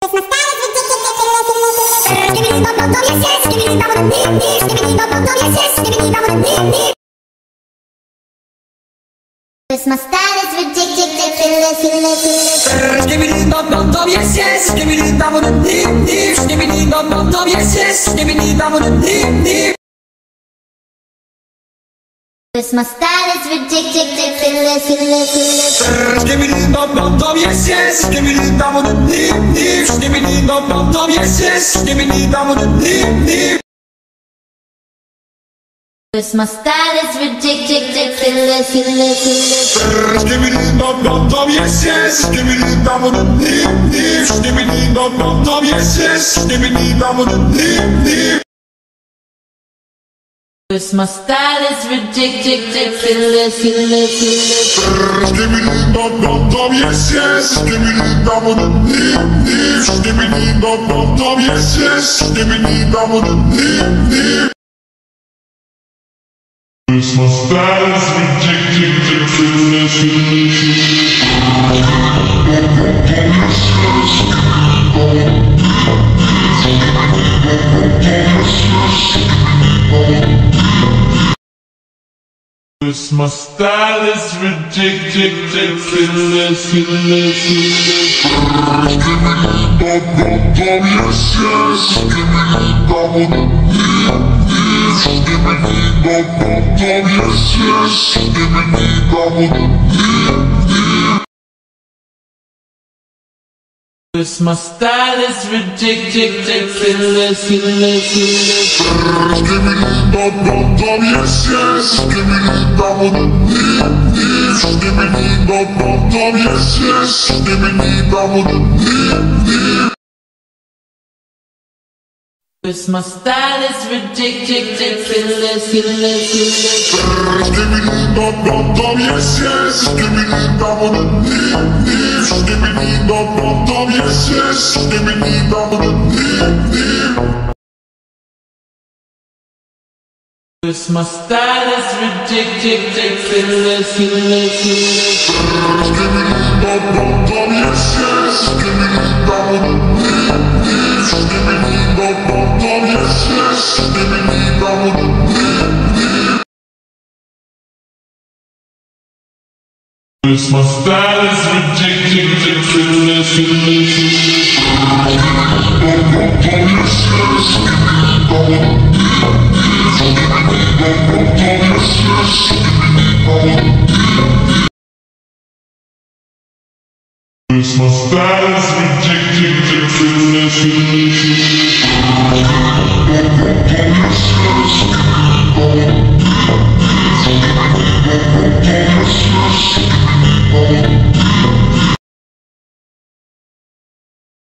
My style is ridiculous. Give me the bum bum, yes yes. Give me the bum bum, give me the bum bum, yes yes. Give me the bum bum, My style is ridiculous. give me the bum bum, yes yes. Give me the bum bum, give me the bum bum, yes yes. Give me the bum bum. My style is ridiculous. Give me the bum bum, yes yes. Give me the bum bum, give me the bum bum, yes yes. Give me the bum bum. My style is ridiculous. Give me the bum bum, yes yes. Give me the bum bum, give me the bum bum, yes yes. Give me the bum bum. My style is ridiculous. My style is ridiculous. Give me the bum bum, yes yes. Give me the bum bum. Give me the bum bum, yes yes. Give me the bum bum. My style is ridiculous. Give me the bum bum, yes yes. Give me the bum bum. Give me the bum bum, yes yes. Give me the bum bum. My style is ridiculous. Give me the bum bum, yes yes. Give me the bum bum. Give me the bum bum, yes yes. Give me the bum bum. My style is ridiculous. Give me the bum bum, yes yes. Give me the bum bum. Give me the bum bum, yes yes. Give me the bum bum. My style is ridiculous. Give me the bum bum, yes yes. Give me the bum bum. Give me the bum bum, yes yes. Give me the bum bum. My style is ridiculous. Give me the bum bum, yes yes.